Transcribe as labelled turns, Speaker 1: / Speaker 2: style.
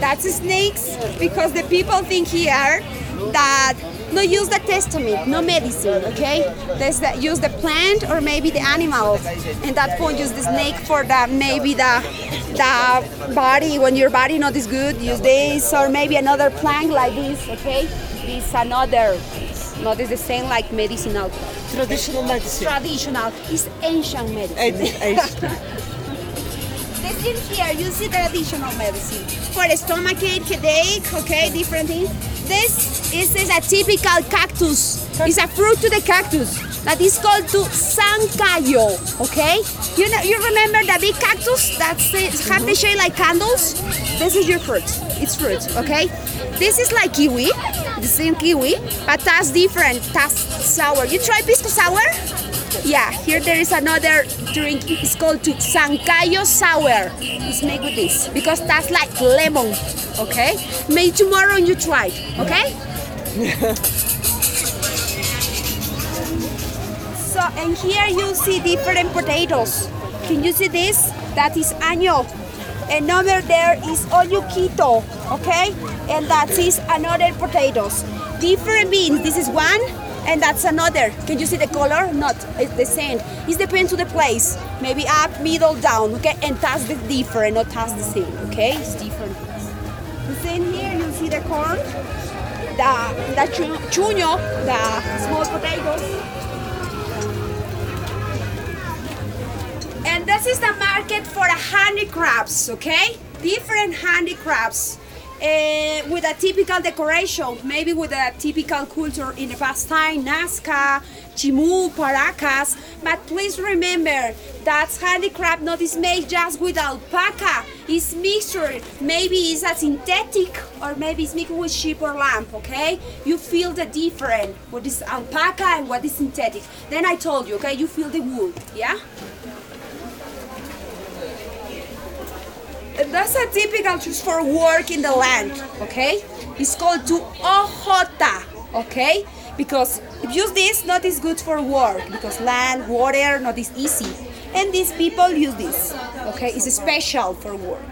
Speaker 1: That's snakes because the people think here that no use the testament, no medicine, okay? Use the plant or maybe the animal, and that point use the snake for the maybe the body when your body not is good. Use this or maybe another plant like this, okay? This another, not is the same like medicinal.
Speaker 2: Traditional medicine.
Speaker 1: Traditional is ancient medicine. This in here, you see traditional medicine for the stomachache, headache, okay, different things. This is a typical cactus. It's a fruit to the cactus that is called to sancayo, okay? You remember the big cactus that's have the shape like candles? This is your fruit. It's fruit, okay? This is like kiwi, the same kiwi, but that's different. That's sour. You try pisco sour? Yeah, here there is another drink. It's called to sancayo sour. It's made with this because that's like lemon. Okay, maybe tomorrow you try it. Okay. So and here you see different potatoes. Can you see this? That is año. And over there is olluquito. Okay, and that is another potatoes. Different beans. This is one. And that's another. Can you see the color? Not it's the same. It depends on the place. Maybe up, middle, down. Okay, and that's the different, not that's the same. Okay, it's different. The same here. You see the corn, the chuño, the small potatoes. And this is the market for the handicrafts. Okay, different handicrafts. With a typical decoration, maybe with a typical culture in the past time, Nazca, Chimu, Paracas. But please remember that handicraft not is made just with alpaca. It's mixture. Maybe it's a synthetic or maybe it's mixed with sheep or lamb, okay? You feel the difference, what is alpaca and what is synthetic. Then I told you, okay, you feel the wool, yeah? That's a typical choose for work in the land, okay? It's called to ojota, okay? Because if use this, not is good for work because land, water, not is easy. And these people use this, okay? It's special for work.